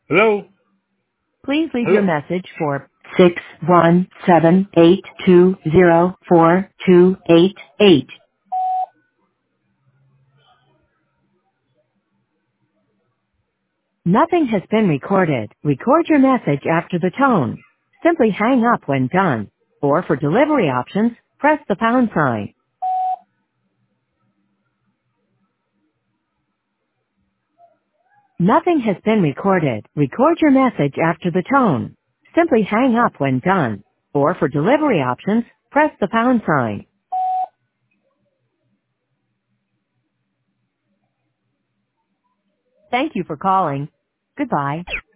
Hello? Please leave your Hello? message for 617-820-4288. Nothing has been recorded. Record your message after the tone. Simply hang up when done. Or for delivery options, press the pound sign. Nothing has been recorded. Record your message after the tone. Simply hang up when done. Or for delivery options, press the pound sign. Thank you for calling. Goodbye.